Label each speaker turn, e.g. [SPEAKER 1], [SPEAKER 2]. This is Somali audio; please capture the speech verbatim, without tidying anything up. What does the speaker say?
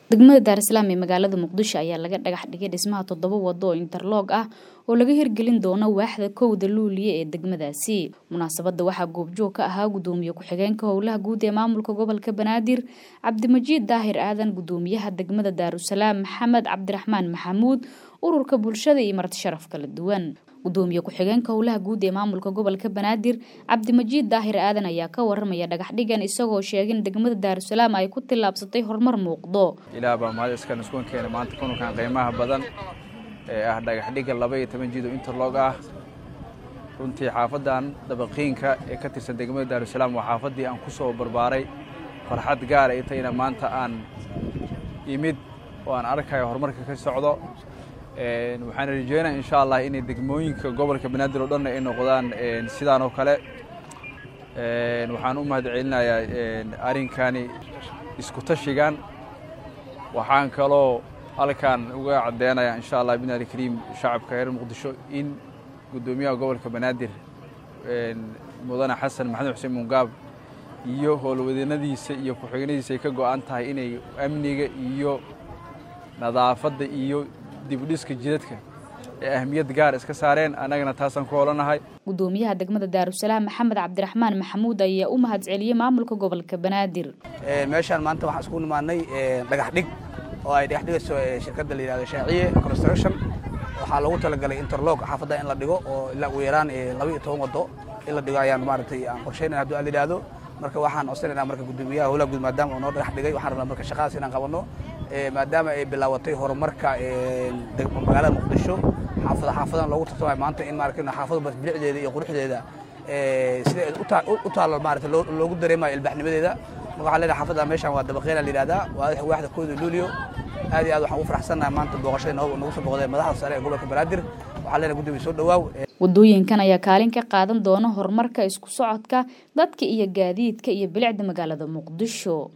[SPEAKER 1] degmada Dar es Salaam ee magaalada Muqdisho ayaa laga dhagax dhigay dhismaha toddoba wado oo interlock ah oo laga hirgelin doono waaxda kowda Luuliye ee degmadaasi. Munaasabada waxaa goobjoog ka ahaa gudoomiye ku-xigeenka howlaha guud ee maamulka gobolka Banaadir Cabdimajiid Daahir Aadan, gudoomiyaha degmada Dar es Salaam Maxamed Cabdiraxmaan Maxamuud, ururka bulshada iyo marti sharaf kala duwan. gudoomiye ku-xigeenka howlaha guud ee maamulka gobolka Banaadir Cabdimajiid Daahir Aadan ayaa ka waramaya dhagax dhigan isagoo sheegay in degmada Dar es Salaam ay ku tilaabsatay horumar muuqdo.
[SPEAKER 2] ilaa ba mahad iska isku keenay maanta kunkan qiimaha badan ee ah dhagax dhiga laba iyo toban jido interlock ah. runtii xaafadan dabaqeenka ee ka tirsan degmada Dar es Salaam waa xaafadii aan ku soo barbaaray. farxad gaar ah intayna maanta aan imid oo aan arkayo horumarka ka socdo. een waxaan rajeynayaa insha Allah in degmooyinka gobolka Banaadir oo dhan ay noqdaan een sidaan oo kale. een waxaan u mahadcelinayaa een arinkani isku tashigan. waxaan kaloo halkan uga cadeynayaa insha Allah binaari kariim shacabka reer Muqdisho in gudoomiyaha gobolka Banaadir een mudane Xasan Maxamed Xuseen Mungaab iyo howlwadeenadiisa iyo ku-xigeenadiisa ay ka go'an tahay inay amniga iyo nadaafadda iyo dibudhiska jidadka ee ahmiyad gaar iska saareen. anagana taasan ku holanahay.
[SPEAKER 1] gudoomiyaha degmada Dar es Salaam Maxamed Cabdiraxmaan Maxamuud ayaa u mahadceliyay maamulka gobolka Banaadir.
[SPEAKER 3] ee meeshan maanta waxaan isku nimaanay dhagax dhig oo ay dhagax dhigayso shirkadda la yiraahdo Shaaciye Construction. waxaa lagu talagalay interlock xaafadda in la dhigo oo ilaa ugu yaraan laba iyo toban wado in la dhigo ayaan maartay aan qorsheynaa haddii la yiraahdo. marka waxaan codsanaynaa marka gudoomiyaha howlaha guud maadaama uu noo dhagax dhigay waxaan rabnaa marka shaqadaas inaan qabano ee maadaama ay bilaawatay horumarka ee magaalada Muqdisho. xaafada xaafadan loogu tartamay maanta in maarkayna xaafadu bas bilicdeeda iyo quruxdeeda ee sida u taalo maartay loogu dareemayo ilbaxnimadeeda. waxaa leedahay xaafada meeshan waa dabaqeena la yiraahdaa waa waaxda kooda Luuliyo. aad iyo aad waxaan ugu faraxsanahay maanta booqashada nagu soo booqday madaxda sare ee gobolka Banaadir. waxaa leedahay gudoomiye soo dhawaaw.
[SPEAKER 1] wadooyinkan ayaa kaalin ka qaadan doona horumarka isku socodka dadka iyo gaadiidka iyo bilicda magaalada Muqdisho.